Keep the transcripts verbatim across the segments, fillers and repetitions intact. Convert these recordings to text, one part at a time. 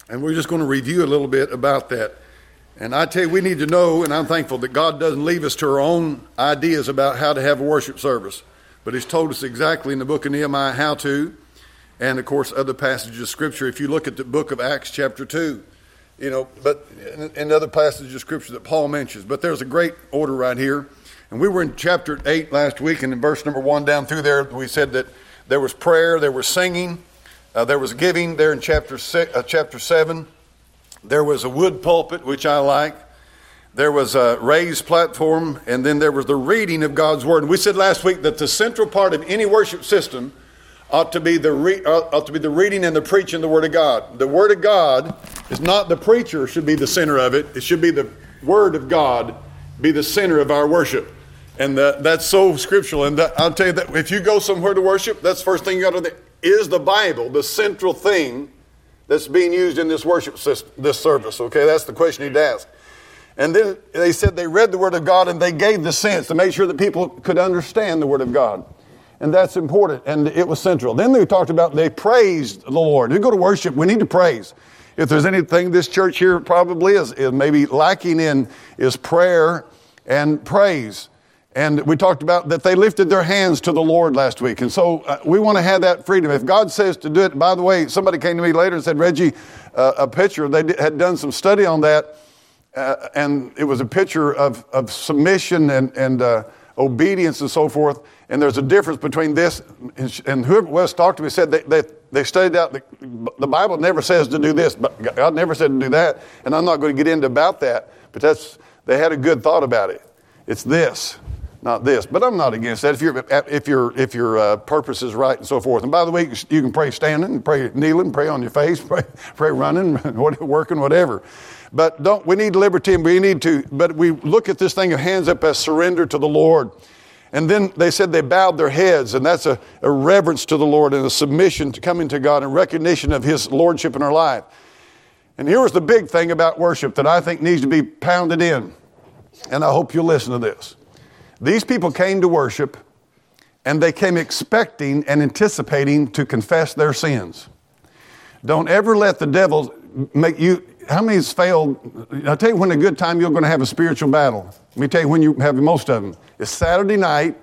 And we're just going to review a little bit about that. And I tell you, we need to know, and I'm thankful that God doesn't leave us to our own ideas about how to have a worship service. But He's told us exactly in the book of Nehemiah how to, and of course other passages of Scripture. If you look at the book of Acts chapter two, you know, but in other passages of Scripture that Paul mentions. But there's a great order right here. And we were in chapter eight last week, and in verse number one down through there, we said that there was prayer, there was singing, uh, there was giving there in chapter six, uh, chapter seven. There was a wood pulpit, which I like. There was a raised platform, and then there was the reading of God's Word. And we said last week that the central part of any worship system ought to be the re- ought to be the reading and the preaching of the Word of God. The Word of God is not the preacher should be the center of it. It should be the Word of God be the center of our worship. And the, that's so scriptural. And that, I'll tell you that if you go somewhere to worship, that's the first thing you got to do. Is the Bible the central thing that's being used in this worship system, this service? Okay, that's the question you'd ask. And then they said they read the Word of God and they gave the sense to make sure that people could understand the Word of God. And that's important, and it was central. Then they talked about they praised the Lord. We go to worship, we need to praise. If there's anything this church here probably is, is maybe lacking in is prayer and praise. And we talked about that they lifted their hands to the Lord last week. And so uh, we want to have that freedom. If God says to do it, by the way, somebody came to me later and said, Reggie, uh, a picture, they did, had done some study on that. Uh, and it was a picture of, of submission and, and uh, obedience and so forth. And there's a difference between this. And, and whoever was talked to me said they, they, they studied out, the, the Bible never says to do this, but God never said to do that. And I'm not going to get into about that. But that's they had a good thought about it. It's this. Not this, but I'm not against that. If your if your if your uh, purpose is right and so forth. And by the way, you can pray standing, pray kneeling, pray on your face, pray pray running, working, whatever. But don't we need liberty and we need to. But we look at this thing of hands up as surrender to the Lord. And then they said they bowed their heads, and that's a, a reverence to the Lord and a submission to coming to God and recognition of His lordship in our life. And here was the big thing about worship that I think needs to be pounded in, and I hope you'll listen to this. These people came to worship, and they came expecting and anticipating to confess their sins. Don't ever let the devil make you, how many has failed? I'll tell you when a good time you're going to have a spiritual battle. Let me tell you when you have most of them. It's Saturday night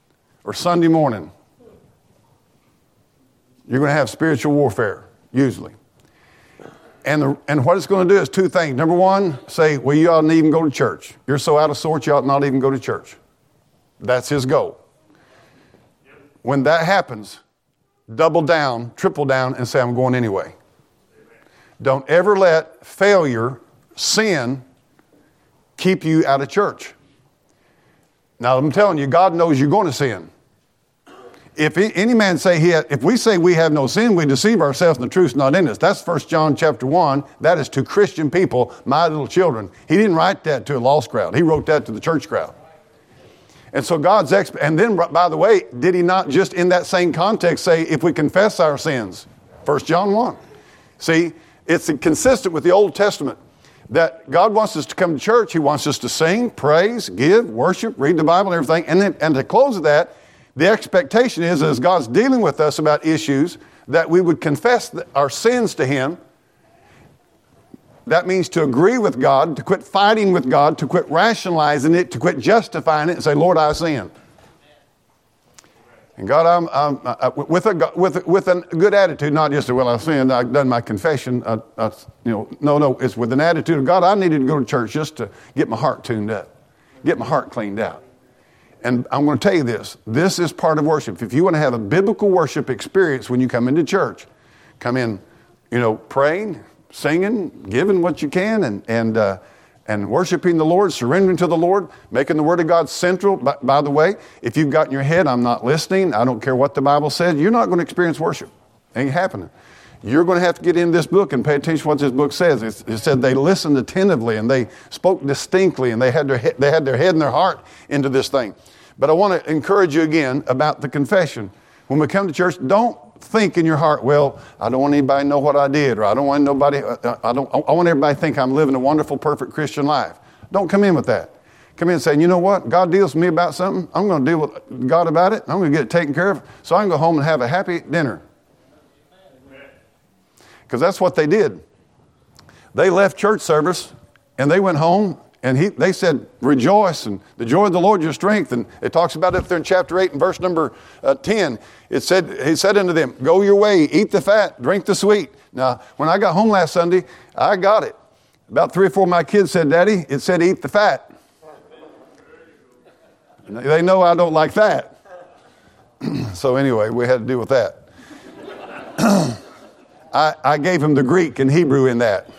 or Sunday morning. You're going to have spiritual warfare, usually. And, the, and what it's going to do is two things. Number one, say, well, you ought not even go to church. You're so out of sorts, you ought not even go to church. That's his goal. When that happens, double down, triple down, and say, I'm going anyway. Don't ever let failure, sin, keep you out of church. Now, I'm telling you, God knows you're going to sin. If any man say he, had, if we say we have no sin, we deceive ourselves and the truth's not in us. That's First John chapter one. That is to Christian people, my little children. He didn't write that to a lost crowd. He wrote that to the church crowd. And so God's, exp- and then, by the way, did he not just in that same context say, if we confess our sins? First John one. See, it's consistent with the Old Testament that God wants us to come to church. He wants us to sing, praise, give, worship, read the Bible and everything. And then, and to close of that, the expectation is, as God's dealing with us about issues, that we would confess our sins to Him. That means to agree with God, to quit fighting with God, to quit rationalizing it, to quit justifying it, and say, Lord, I sinned. And God, I'm, I'm I, with a with a, with a good attitude, not just well, I sinned, I've done my confession. I, I, you know, no, no, it's with an attitude of God. I needed to go to church just to get my heart tuned up, get my heart cleaned out. And I'm going to tell you this. This is part of worship. If you want to have a biblical worship experience when you come into church, come in, you know, praying, singing, giving what you can, and and uh, and worshiping the Lord, surrendering to the Lord, making the Word of God central. By, by the way, if you've got in your head, I'm not listening, I don't care what the Bible says, you're not going to experience worship. Ain't happening. You're going to have to get in this book and pay attention to what this book says. It, it said they listened attentively and they spoke distinctly and they had their he- they had their head and their heart into this thing. But I want to encourage you again about the confession. When we come to church, don't think in your heart, well, I don't want anybody to know what I did, or I don't want nobody, I don't, I want everybody to think I'm living a wonderful, perfect Christian life. Don't come in with that. Come in saying, you know what? God deals with me about something. I'm going to deal with God about it. I'm going to get it taken care of so I can go home and have a happy dinner. Because that's what they did. They left church service and they went home and he, they said, rejoice and the joy of the Lord your strength. And it talks about it up there in chapter eight and verse number uh, ten. It said, he said unto them, go your way, eat the fat, drink the sweet. Now, when I got home last Sunday, I got it. About three or four of my kids said, Daddy, it said eat the fat. They know I don't like that. So anyway, we had to deal with that. I, I gave him the Greek and Hebrew in that.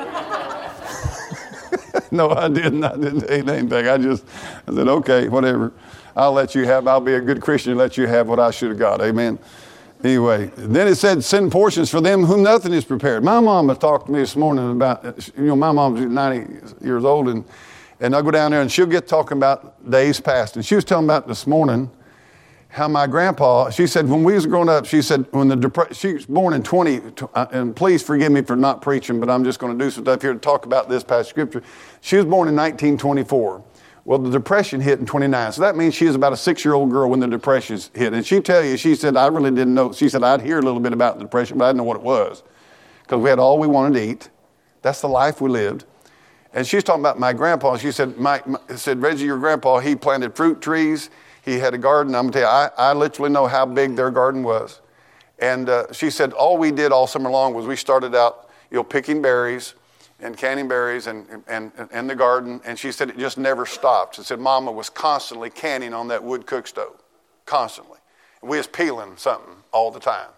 No, I didn't. I didn't say anything. I just I said, okay, whatever. I'll let you have, I'll be a good Christian and let you have what I should have got. Amen. Anyway, then it said, send portions for them whom nothing is prepared. My mom has talked to me this morning about, you know, my mom's ninety years old, and, and I go down there and she'll get talking about days past. And she was telling about this morning how my grandpa, she said, when we was growing up, she said, when the depression, she was born in twenty, and please forgive me for not preaching, but I'm just going to do some stuff here to talk about this past scripture. She was born in nineteen twenty-four. Well, the Depression hit in twenty-nine. So that means she was about a six-year-old girl when the Depression hit. And she'd tell you, she said, I really didn't know. She said, I'd hear a little bit about the Depression, but I didn't know what it was. Because we had all we wanted to eat. That's the life we lived. And she was talking about my grandpa. She said, my, my, said, Reggie, your grandpa, he planted fruit trees. He had a garden. I'm going to tell you, I, I literally know how big their garden was. And uh, she said, all we did all summer long was we started out, you know, picking berries and canning berries and and in the garden. And she said it just never stopped. She said Mama was constantly canning on that wood cook stove, constantly. And we was peeling something all the time.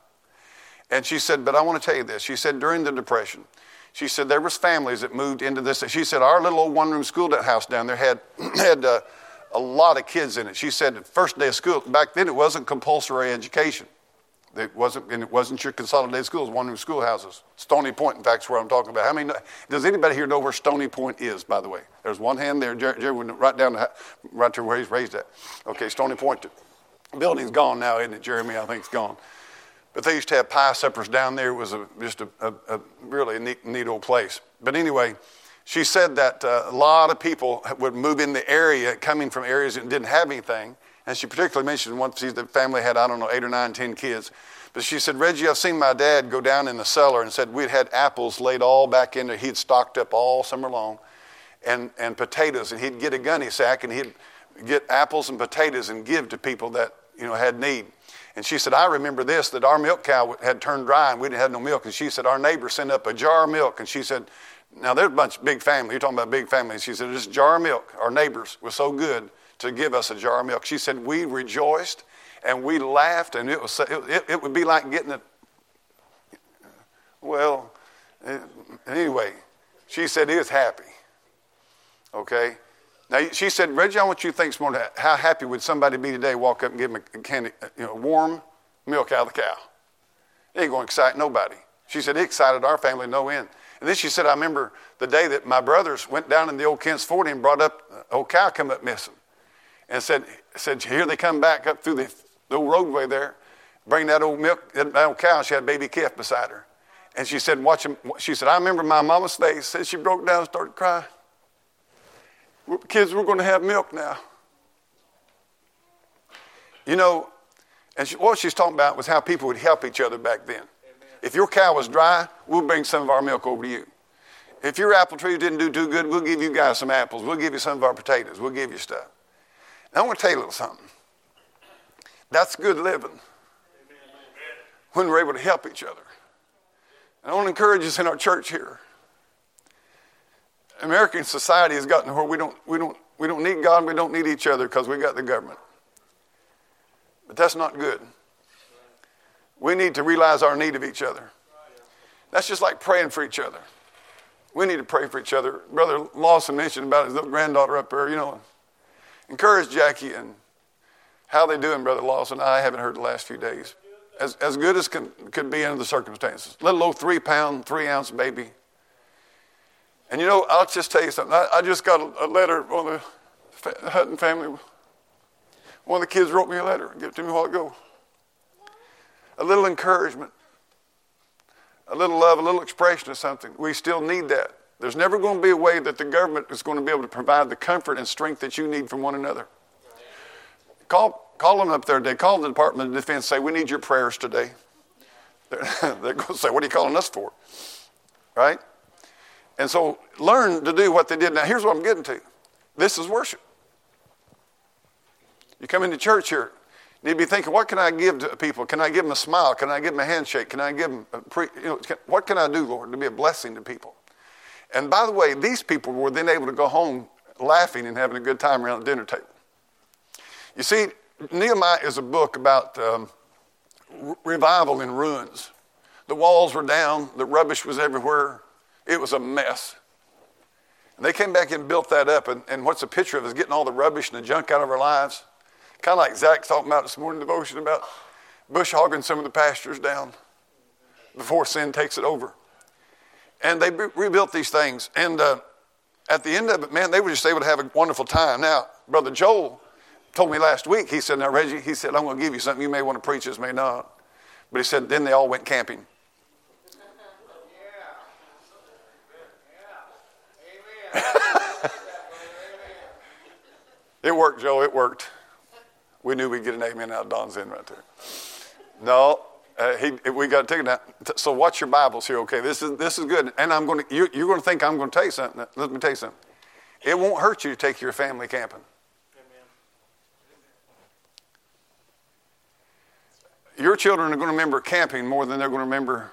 And she said, but I want to tell you this. She said during the Depression, she said there was families that moved into this. She said our little old one-room school house down there had had uh, a lot of kids in it. She said the first day of school, back then it wasn't compulsory education. It wasn't, and it wasn't your consolidated schools, one-room schoolhouses. Stony Point, in fact, is where I'm talking about. How many? Does anybody here know where Stony Point is, by the way? There's one hand there. Jerry, Jerry went right down, the, right to where he's raised at. Okay, Stony Point. The building's gone now, isn't it, Jeremy? I think it's gone. But they used to have pie suppers down there. It was a, just a, a, a really neat, neat old place. But anyway, she said that uh, a lot of people would move in the area, coming from areas that didn't have anything. And she particularly mentioned once the family had, I don't know, eight or nine, ten kids. But she said, Reggie, I've seen my dad go down in the cellar and said we'd had apples laid all back in there. He'd stocked up all summer long and, and potatoes. And he'd get a gunny sack and he'd get apples and potatoes and give to people that, you know, had need. And she said, I remember this, that our milk cow had turned dry and we didn't have no milk. And she said, our neighbor sent up a jar of milk. And she said, now there's a bunch of big family. You're talking about big families. She said, this jar of milk, our neighbors was so good to give us a jar of milk. She said, we rejoiced and we laughed, and it was it, it, it would be like getting it. Well, it, anyway, she said he was happy. Okay? Now, she said, Reggie, I want you to think this morning, how happy would somebody be today walk up and give him a candy, you know, warm milk out of the cow? It ain't going to excite nobody. She said, it excited our family no end. And then she said, I remember the day that my brothers went down in the old Kent's Ford and brought up, an old cow come up missing. And said, said, here they come back up through the, the old roadway there, bring that old milk, that old cow. She had a baby calf beside her. And she said, watch him. She said, I remember my mama's face. Said she broke down and started crying. Kids, we're going to have milk now. You know, and she, what she's talking about was how people would help each other back then. Amen. If your cow was dry, we'll bring some of our milk over to you. If your apple tree didn't do too good, we'll give you guys some apples. We'll give you some of our potatoes. We'll give you stuff. Now, I want to tell you a little something. That's good living. Amen. When we're able to help each other. And I want to encourage us in our church here. American society has gotten to where we don't, we don't, we don't need God, we don't need each other because we got the government. But that's not good. We need to realize our need of each other. That's just like praying for each other. We need to pray for each other. Brother Lawson mentioned about his little granddaughter up there, you know. Encourage Jackie and how they doing, Brother Lawson. I haven't heard the last few days. As as good as can, could be under the circumstances. Little old three pound, three ounce baby. And you know, I'll just tell you something. I, I just got a, a letter on the fa- Hutton family. One of the kids wrote me a letter and gave it to me a while ago. A little encouragement. A little love, a little expression of something. We still need that. There's never going to be a way that the government is going to be able to provide the comfort and strength that you need from one another. Call, call them up there today. Call the Department of Defense and say, we need your prayers today. They're, they're going to say, what are you calling us for? Right? And so learn to do what they did. Now, here's what I'm getting to. This is worship. You come into church here, you need to be thinking, what can I give to people? Can I give them a smile? Can I give them a handshake? Can I give them a pre, you know, can, what can I do, Lord, to be a blessing to people? And by the way, these people were then able to go home laughing and having a good time around the dinner table. You see, Nehemiah is a book about um, re- revival in ruins. The walls were down. The rubbish was everywhere. It was a mess. And they came back and built that up. And, and what's a picture of is getting all the rubbish and the junk out of our lives. Kind of like Zach's talking about this morning devotion about bush hogging some of the pastures down before sin takes it over. And they re- rebuilt these things. And uh, at the end of it, man, they were just able to have a wonderful time. Now, Brother Joel told me last week, he said, now, Reggie, he said, I'm going to give you something. You may want to preach this, may not. But he said, then they all went camping. It worked, Joe. It worked. We knew we'd get an amen out of Don's end right there. No, uh, he, we got to take it down. So watch your Bibles here, okay? This is this is good. And I'm going to. You're, you're going to think I'm going to tell you something. Let me tell you something. It won't hurt you to take your family camping. Amen. Your children are going to remember camping more than they're going to remember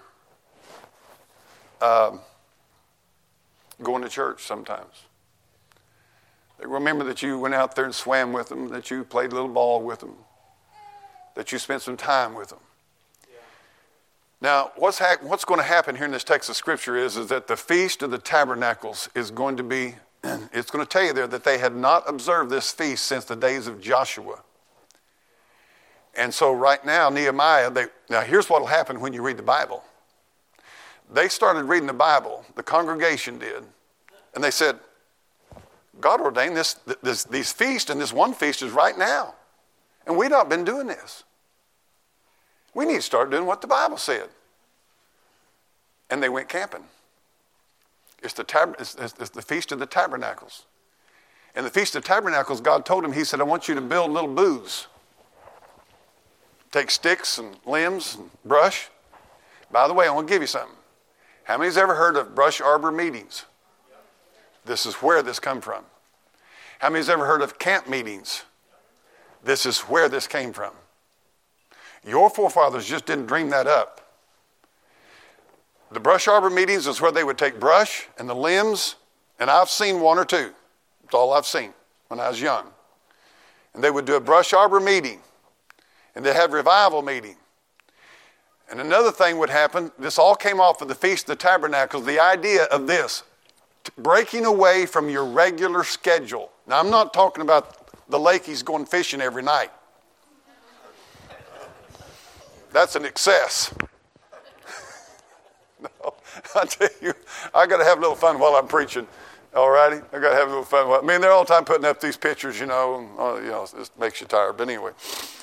um, going to church sometimes. They remember that you went out there and swam with them, that you played a little ball with them, that you spent some time with them. Yeah. Now, what's, ha- what's going to happen here in this text of Scripture is, is that the Feast of the Tabernacles is going to be, it's going to tell you there that they had not observed this feast since the days of Joshua. And so right now, Nehemiah, they, now here's what will happen when you read the Bible. They started reading the Bible, the congregation did, and they said, God ordained this, this, these feasts, and this one feast is right now. And we've not been doing this. We need to start doing what the Bible said. And they went camping. It's the, tab- it's, it's, it's the Feast of the Tabernacles. And the Feast of Tabernacles, God told him, he said, I want you to build little booths. Take sticks and limbs and brush. By the way, I want to give you something. How many's ever heard of brush arbor meetings? This is where this come from. How many's ever heard of camp meetings? This is where this came from. Your forefathers just didn't dream that up. The brush arbor meetings is where they would take brush and the limbs, and I've seen one or two. That's all I've seen when I was young. And they would do a brush arbor meeting, and they'd have revival meeting. And another thing would happen, this all came off of the Feast of the Tabernacles, the idea of this, breaking away from your regular schedule. Now, I'm not talking about the Lakeys going fishing every night. That's an excess. No, I tell you, I got to have a little fun while I'm preaching. All righty? I got to have a little fun. While, I mean, they're all the time putting up these pictures, you know, and, uh, you know, it makes you tired. But anyway.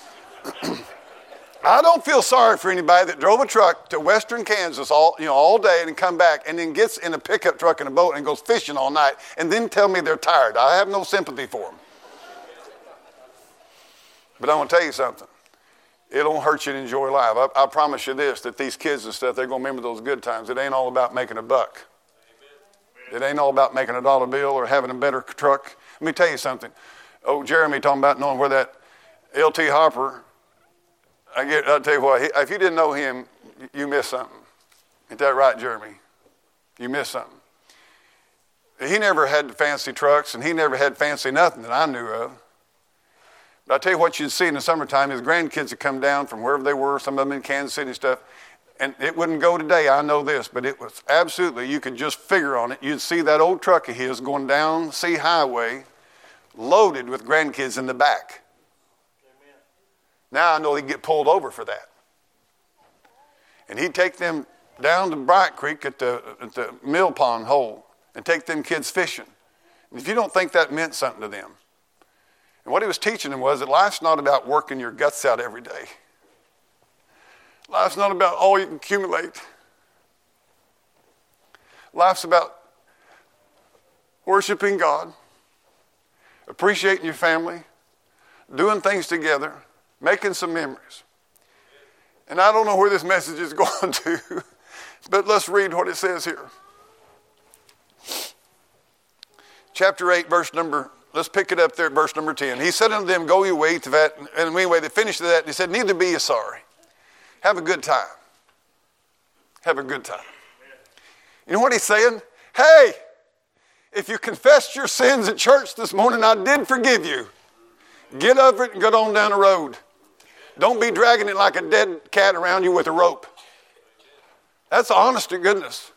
I don't feel sorry for anybody that drove a truck to western Kansas all, you know, all day and come back and then gets in a pickup truck and a boat and goes fishing all night and then tell me they're tired. I have no sympathy for them. But I want to tell you something. It won't hurt you to enjoy life. I, I promise you this, that these kids and stuff, they're going to remember those good times. It ain't all about making a buck. It ain't all about making a dollar bill or having a better truck. Let me tell you something. Oh, Jeremy talking about knowing where that L T Hopper, I get, I'll tell you what, he, if you didn't know him, you missed something. Ain't that right, Jeremy? You missed something. He never had fancy trucks, and he never had fancy nothing that I knew of. But I'll tell you what you'd see in the summertime, his grandkids would come down from wherever they were, some of them in Kansas City and stuff, and it wouldn't go today, I know this, but it was absolutely, you could just figure on it. You'd see that old truck of his going down Sea Highway, loaded with grandkids in the back. Now I know he'd get pulled over for that. And he'd take them down to Bright Creek at the, at the mill pond hole and take them kids fishing. And if you don't think that meant something to them. And what he was teaching them was that life's not about working your guts out every day. Life's not about all you can accumulate. Life's about worshiping God, appreciating your family, doing things together, making some memories. And I don't know where this message is going to, but let's read what it says here. chapter eight, verse number, let's pick it up there at verse number ten. He said unto them, go your way to that. And anyway, they finished that. And he said, neither be ye sorry. Have a good time. Have a good time. You know what he's saying? Hey, if you confessed your sins at church this morning, I did forgive you. Get over it and get on down the road. Don't be dragging it like a dead cat around you with a rope. That's honest to goodness.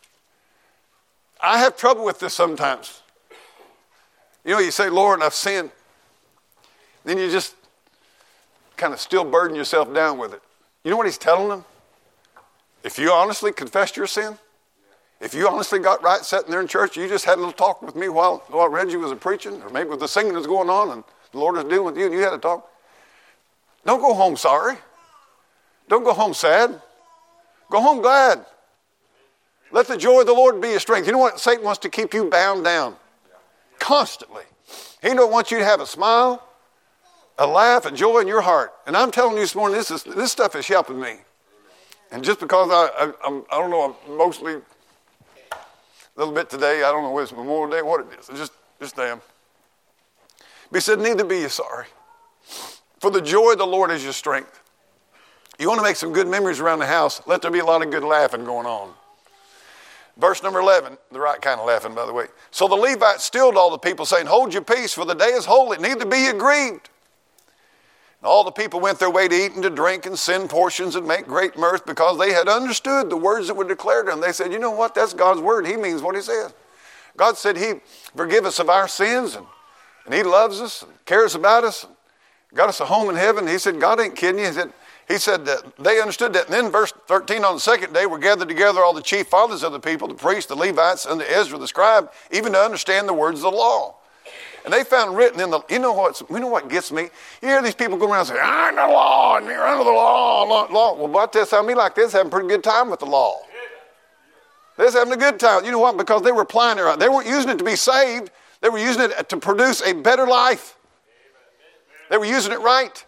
I have trouble with this sometimes. You know, you say, Lord, I've sinned. Then you just kind of still burden yourself down with it. You know what he's telling them? If you honestly confessed your sin, if you honestly got right sitting there in church, you just had a little talk with me while, while Reggie was preaching, or maybe with the singing was going on and the Lord was dealing with you and you had a talk. Don't go home sorry. Don't go home sad. Go home glad. Let the joy of the Lord be your strength. You know what? Satan wants to keep you bound down constantly. He don't want you to have a smile, a laugh, a joy in your heart. And I'm telling you this morning, this is this stuff is helping me. And just because I, I, I'm, I don't know, I'm mostly a little bit today. I don't know whether it's Memorial Day, what it is. It's just, just damn. But he said, neither be you sorry. For the joy of the Lord is your strength. You want to make some good memories around the house, let there be a lot of good laughing going on. Verse number eleven, the right kind of laughing, by the way. So the Levites stilled all the people, saying, hold your peace, for the day is holy, neither be ye grieved. And all the people went their way to eat and to drink and send portions and make great mirth, because they had understood the words that were declared to them. They said, you know what, that's God's word. He means what he says. God said he forgive us of our sins, and, and he loves us and cares about us, and got us a home in heaven. He said, God ain't kidding you. He said, He said that they understood that. And then verse thirteen, on the second day were gathered together all the chief fathers of the people, the priests, the Levites, and the Ezra the scribe, even to understand the words of the law. And they found written in the, you know what, you know what gets me? You hear these people go around and say, I'm under the law, and you're under the law, law, law. Well, about this, sound me like this, having a pretty good time with the law. They're having a good time. You know what? Because they were applying it. They weren't using it to be saved. They were using it to produce a better life. They were using it right.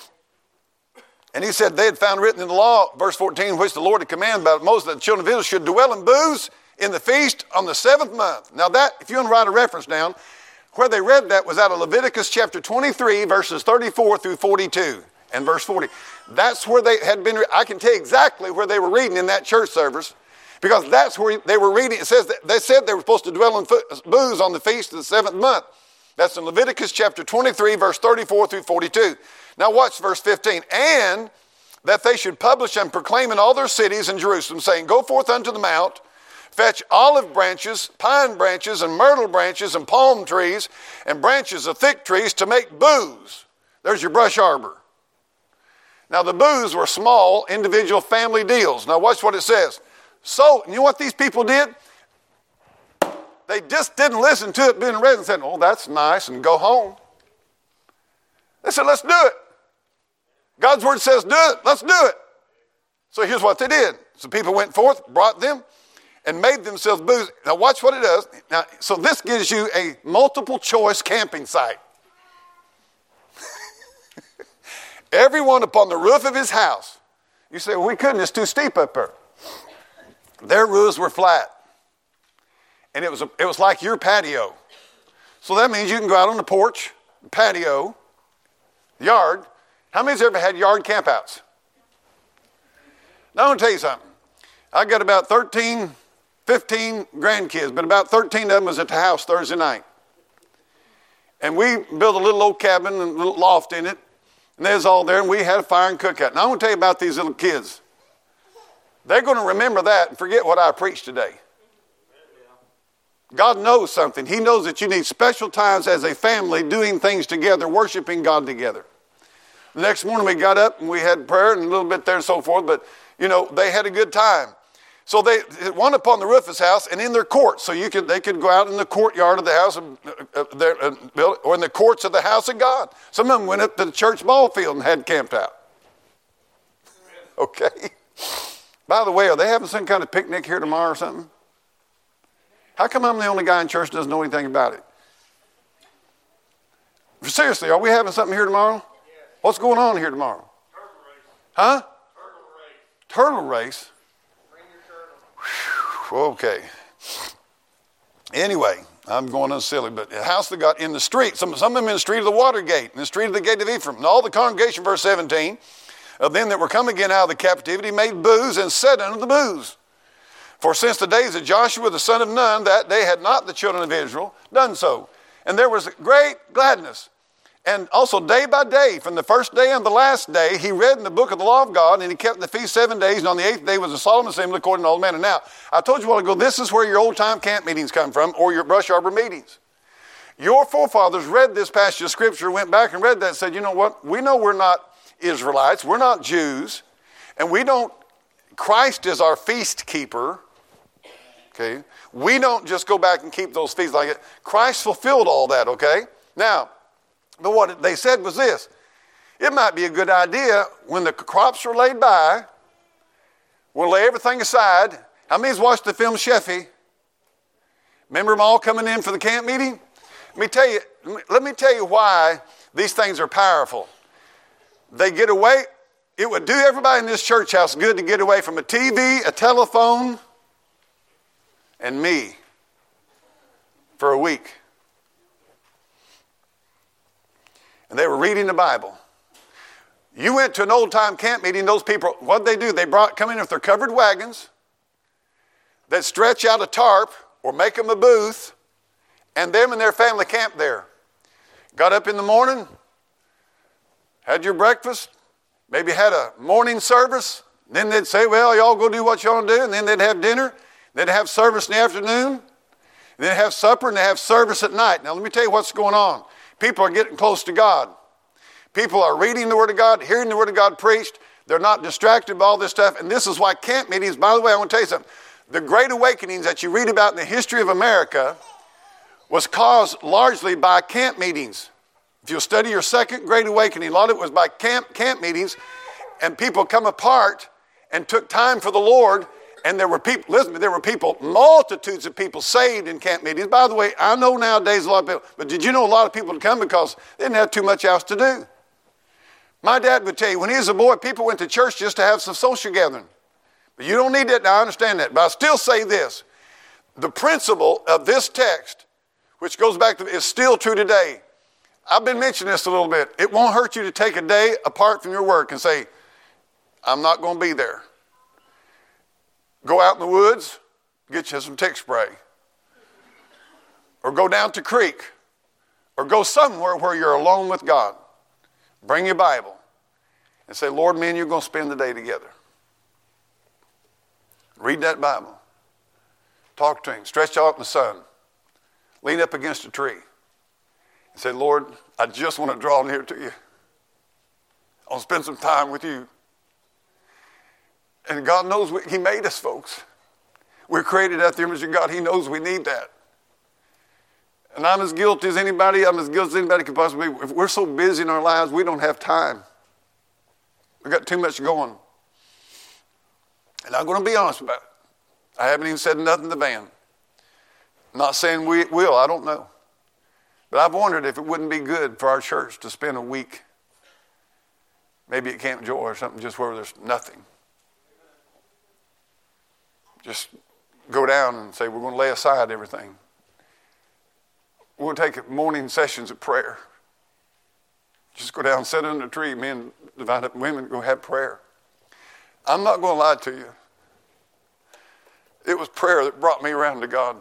And he said they had found written in the law, verse fourteen, which the Lord had commanded about Moses, that the children of Israel should dwell in booths in the feast on the seventh month. Now that, if you want to write a reference down, where they read that was out of Leviticus chapter twenty-three, verses thirty-four through forty-two, and verse forty. That's where they had been, I can tell you exactly where they were reading in that church service, because that's where they were reading. It says that they said they were supposed to dwell in booths on the feast of the seventh month. That's in Leviticus chapter twenty-three, verse thirty-four through forty-two. Now watch verse fifteen. And that they should publish and proclaim in all their cities in Jerusalem, saying, go forth unto the mount, fetch olive branches, pine branches, and myrtle branches, and palm trees, and branches of thick trees to make booths. There's your brush arbor. Now the booths were small, individual family deals. Now watch what it says. So, you know what these people did? They just didn't listen to it being read and said, oh, that's nice, and go home. They said, let's do it. God's word says do it. Let's do it. So here's what they did. So people went forth, brought them, and made themselves booths. Now watch what it does. Now, so this gives you a multiple choice camping site. Everyone upon the roof of his house. You say, well, we couldn't. It's too steep up there. Their roofs were flat. And it was, a, it was like your patio. So that means you can go out on the porch, patio, yard. How many's ever had yard campouts? Now I want to tell you something. I got about thirteen, fifteen grandkids, but about thirteen of them was at the house Thursday night. And we built a little old cabin and a little loft in it. And they was all there, and we had a fire and cookout. Now I want to tell you about these little kids. They're going to remember that and forget what I preached today. God knows something. He knows that you need special times as a family doing things together, worshiping God together. The next morning we got up and we had prayer and a little bit there and so forth, but, you know, they had a good time. So they, one upon the roof of his house and in their court, so you could, they could go out in the courtyard of the house, and, uh, their, uh, or in the courts of the house of God. Some of them went up to the church ball field and had camped out. Okay. By the way, are they having some kind of picnic here tomorrow or something? How come I'm the only guy in church that doesn't know anything about it? Seriously, are we having something here tomorrow? What's going on here tomorrow? Turtle race. Huh? Turtle race. Turtle race? Bring your turtle. Whew, okay. Anyway, I'm going on silly, but the house that got in the street, some, some of them in the street of the water gate, in the street of the gate of Ephraim. And all the congregation, verse seventeen, of them that were come again out of the captivity made booze and said unto the booze. For since the days of Joshua the son of Nun, that day had not the children of Israel done so. And there was great gladness. And also day by day, from the first day and the last day, he read in the book of the law of God, and he kept the feast seven days, and on the eighth day was a solemn assembly according to all manner. Now, I told you a while ago, this is where your old-time camp meetings come from, or your brush arbor meetings. Your forefathers read this passage of Scripture, went back and read that and said, you know what? We know we're not Israelites, we're not Jews, and we don't, Christ is our feast keeper, okay? We don't just go back and keep those feasts like it. Christ fulfilled all that, okay? Now, but what they said was this. It might be a good idea when the crops are laid by, we'll lay everything aside. How many's watched the film Sheffy? Remember them all coming in for the camp meeting? Let me tell you, let me tell you why these things are powerful. They get away. It would do everybody in this church house good to get away from a T V, a telephone, and me for a week. And they were reading the Bible. You went to an old-time camp meeting, those people, what did they do? They brought, come in with their covered wagons, they'd stretch out a tarp or make them a booth, and them and their family camped there. Got up in the morning, had your breakfast, maybe had a morning service, then they'd say, well, y'all go do what you want to do, and then they'd have dinner, they'd have service in the afternoon, then they'd have supper, and they'd have service at night. Now, let me tell you what's going on. People are getting close to God. People are reading the Word of God, hearing the Word of God preached. They're not distracted by all this stuff. And this is why camp meetings, by the way, I want to tell you something. The great awakenings that you read about in the history of America was caused largely by camp meetings. If you'll study your second great awakening, a lot of it was by camp, camp meetings, and people come apart and took time for the Lord. And there were people, listen, there were people, multitudes of people saved in camp meetings. By the way, I know nowadays a lot of people, but did you know a lot of people would come because they didn't have too much else to do? My dad would tell you, when he was a boy, people went to church just to have some social gathering. But you don't need that now, I understand that. But I still say this. The principle of this text, which goes back to, is still true today. I've been mentioning this a little bit. It won't hurt you to take a day apart from your work and say, I'm not going to be there. Go out in the woods, get you some tick spray. Or go down to creek. Or go somewhere where you're alone with God. Bring your Bible. And say, Lord, me and you are going to spend the day together. Read that Bible. Talk to him. Stretch out in the sun. Lean up against a tree. And say, Lord, I just want to draw near to you. I want to spend some time with you. And God knows we, he made us, folks. We're created after the image of God. He knows we need that. And I'm as guilty as anybody. I'm as guilty as anybody could possibly be. If we're so busy in our lives, we don't have time. We've got too much going. And I'm going to be honest about it. I haven't even said nothing to Van. I'm not saying we will. I don't know. But I've wondered if it wouldn't be good for our church to spend a week, maybe at Camp Joy or something, just where there's nothing. Just go down and say, we're going to lay aside everything. We're going to take morning sessions of prayer. Just go down and sit under a tree. Men divide up, women go have prayer. I'm not going to lie to you. It was prayer that brought me around to God.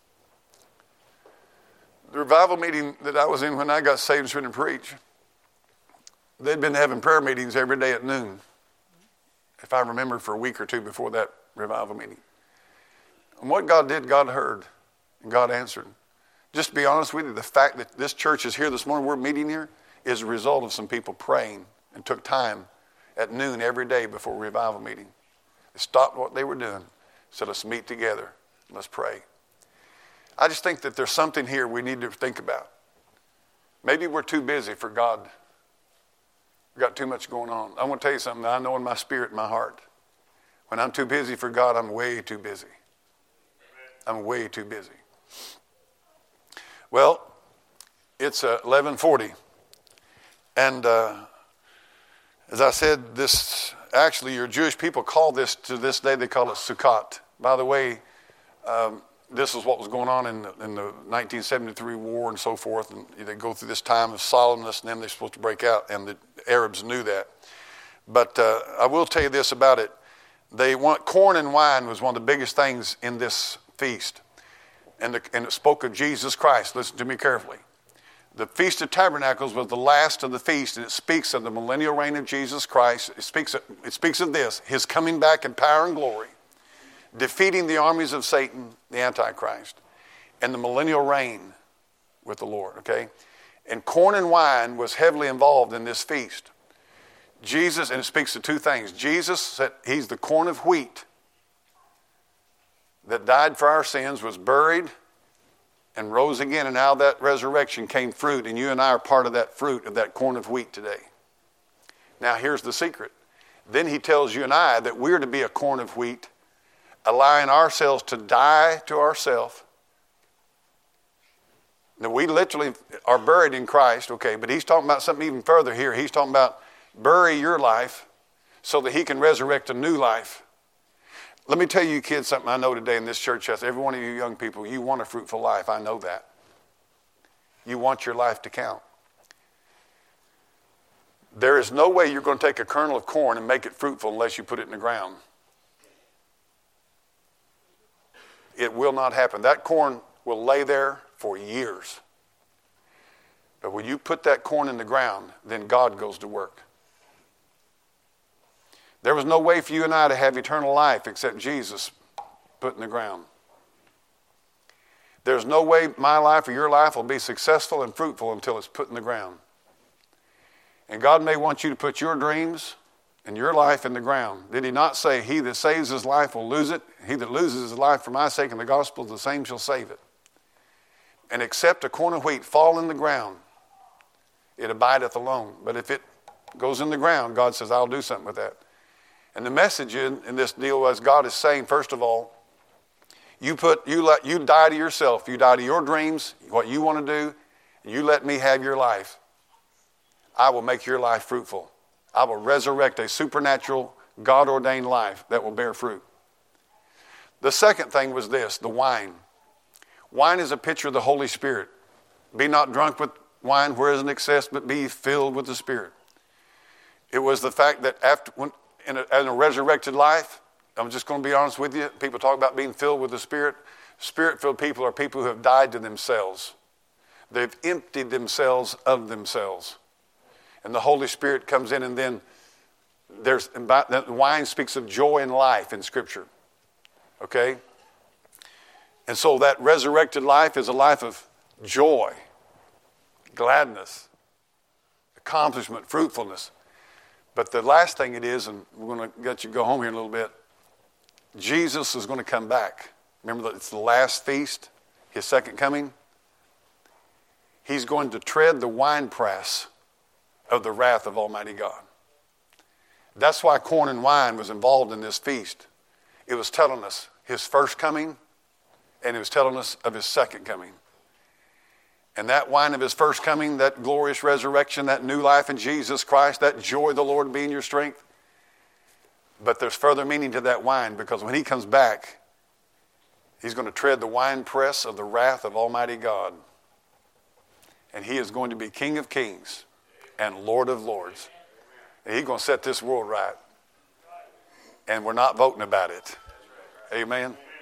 The revival meeting that I was in when I got saved and started to preach, they'd been having prayer meetings every day at noon, if I remember, for a week or two before that revival meeting. And what God did, God heard, and God answered. Just to be honest with you, the fact that this church is here this morning, we're meeting here, is a result of some people praying and took time at noon every day before a revival meeting. They stopped what they were doing, said, let's meet together, let's pray. I just think that there's something here we need to think about. Maybe we're too busy for God. We've got too much going on. I want to tell you something that I know in my spirit, in my heart. When I'm too busy for God, I'm way too busy. I'm way too busy. Well, it's uh, eleven forty. And uh, as I said, this actually your Jewish people call this, to this day, they call it Sukkot. By the way, um, this is what was going on in the, in the nineteen seventy-three war and so forth. And they go through this time of solemnness, and then they're supposed to break out, and the Arabs knew that. But uh, I will tell you this about it. They want corn and wine was one of the biggest things in this feast. And, the, and it spoke of Jesus Christ. Listen to me carefully. The Feast of Tabernacles was the last of the feast, and it speaks of the millennial reign of Jesus Christ. It speaks of, it speaks of this, his coming back in power and glory, defeating the armies of Satan, the Antichrist, and the millennial reign with the Lord, okay? And corn and wine was heavily involved in this feast. Jesus, and it speaks of two things. Jesus said he's the corn of wheat that died for our sins, was buried, and rose again, and out of that resurrection came fruit, and you and I are part of that fruit, of that corn of wheat today. Now here's the secret. Then he tells you and I that we're to be a corn of wheat, allowing ourselves to die to ourselves. Now we literally are buried in Christ, okay, but he's talking about something even further here. He's talking about bury your life so that he can resurrect a new life. Let me tell you kids something I know today in this church. Every one of you young people, you want a fruitful life. I know that. You want your life to count. There is no way you're going to take a kernel of corn and make it fruitful unless you put it in the ground. It will not happen. That corn will lay there for years. But when you put that corn in the ground, then God goes to work. There was no way for you and I to have eternal life except Jesus put in the ground. There's no way my life or your life will be successful and fruitful until it's put in the ground. And God may want you to put your dreams and your life in the ground. Did he not say, he that saves his life will lose it? He that loses his life for my sake and the gospel, the same shall save it. And except a corn of wheat fall in the ground, it abideth alone. But if it goes in the ground, God says, I'll do something with that. And the message in, in this deal was God is saying, first of all, you put you let you die to yourself. You die to your dreams, what you want to do, and you let me have your life. I will make your life fruitful. I will resurrect a supernatural, God-ordained life that will bear fruit. The second thing was this, the wine. Wine is a picture of the Holy Spirit. Be not drunk with wine where is an excess, but be filled with the Spirit. It was the fact that after when, in, a, in a resurrected life, I'm just going to be honest with you, people talk about being filled with the Spirit. Spirit-filled people are people who have died to themselves. They've emptied themselves of themselves. And the Holy Spirit comes in, and then there's the wine speaks of joy and life in Scripture. Okay? And so that resurrected life is a life of joy, gladness, accomplishment, fruitfulness. But the last thing it is, and we're going to get you to go home here in a little bit, Jesus is going to come back. Remember that it's the last feast, his second coming. He's going to tread the winepress of the wrath of Almighty God. That's why corn and wine was involved in this feast. It was telling us his first coming, and it was telling us of his second coming. And that wine of his first coming, that glorious resurrection, that new life in Jesus Christ, that joy of the Lord being your strength. But there's further meaning to that wine, because when he comes back, he's going to tread the winepress of the wrath of Almighty God. And he is going to be King of Kings and Lord of Lords. And he's going to set this world right. And we're not voting about it. Amen.